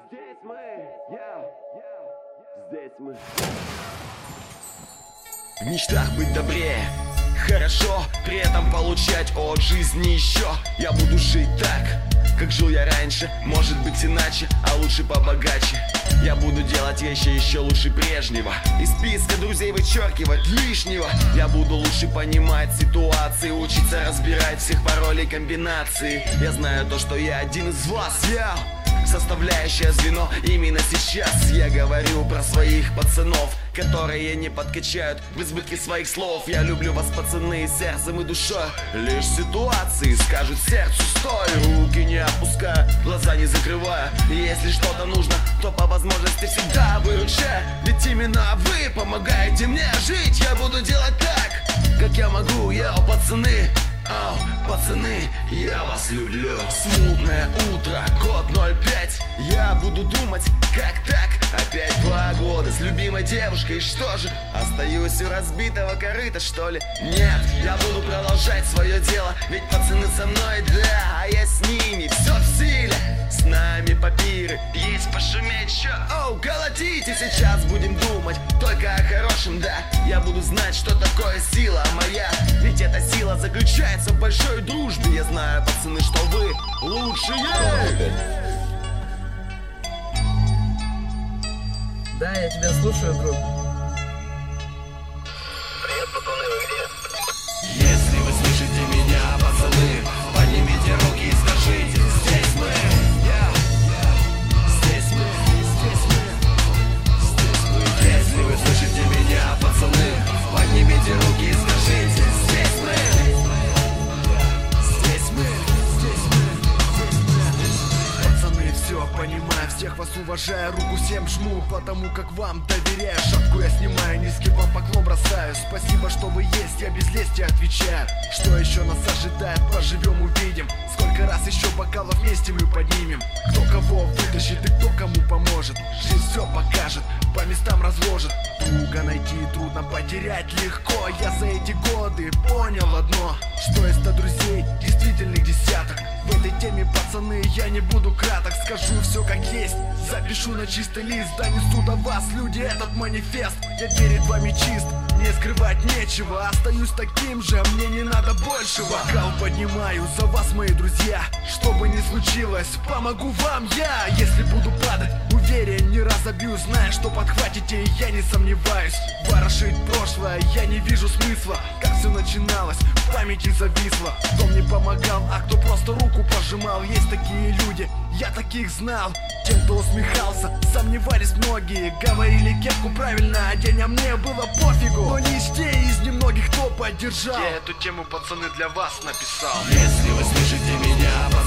Здесь мы, здесь мы. В мечтах быть добрее, хорошо, при этом получать от жизни еще. Я буду жить так, как жил я раньше, может быть иначе, а лучше побогаче. Я буду делать вещи еще лучше прежнего, из списка друзей вычеркивать лишнего. Я буду лучше понимать ситуации, учиться разбирать всех паролей комбинаций. Я знаю то, что я один из вас, составляющее звено. Именно сейчас я говорю про своих пацанов, которые не подкачают в избытке своих слов. Я люблю вас, пацаны, сердцем и душой. Лишь ситуации скажут сердцу стой. Руки не опуская, глаза не закрывая. И если что-то нужно, то по возможности всегда выручай. Ведь именно вы помогаете мне жить. Я буду делать так, как я могу, пацаны. Пацаны, я вас люблю. Смутное утро, код 05. Я буду думать, как так? Опять 2 года с любимой девушкой. Что же, остаюсь у разбитого корыта, что ли? Нет, я буду продолжать свое дело. Ведь пацаны со мной, да, а я с ними. Все в силе, с нами папиры. Есть пошуметь, чё? Колотите, сейчас будем думать только о хорошем, да. Я буду знать, что такое сила моя. Ведь эта сила заключается в большой дружбе. Я знаю, пацаны, что вы лучшие. Да, я тебя слушаю, друг. Привет, пацаны, вы где? Если вы слышите меня, пацаны, поднимите руки и скажите: здесь мы, здесь мы, здесь мы, здесь мы. Если вы слышите меня, пацаны, поднимите руки и скажите: здесь мы, здесь мы, здесь мы. Пацаны, все понимаю, всех вас уважаю, руку всем жму, потому как вам доверяю. Шапку я снимаю, низкий вам поклон бросаю. Спасибо, что вы есть, я без лести отвечаю. Что еще нас ожидает, поживем, увидим. Сколько раз еще бокалов вместе мы поднимем. Кто кого вытащит и кто кому поможет. Жизнь все покажет, по местам разложит. Друга найти трудно, потерять легко. Я за эти годы понял одно, что из 100 друзей действительных десяток. В этой теме, пацаны, я не буду краток. Скажу все как есть, запишу на чистый лист. Донесу до вас, люди, этот манифест. Я перед вами чист, мне скрывать нечего. Остаюсь таким же, мне не надо большего. Бокал поднимаю за вас, мои друзья. Что бы ни случилось, помогу вам я. Если буду падать, уверен, не разобьюсь. Зная, что подхватите, я не сомневаюсь. Ворошить прошлое, я не вижу смысла. Как все начиналось, в памяти зависло. Кто мне помогал, а кто просто руку пожимал. Есть такие люди, я таких знал. Тем, кто усмехался, сомневались многие. Говорили, кепку правильно одень, а мне было пофигу. Но не из те из немногих, кто поддержал. Я эту тему, пацаны, для вас написал. Если вы слышите меня,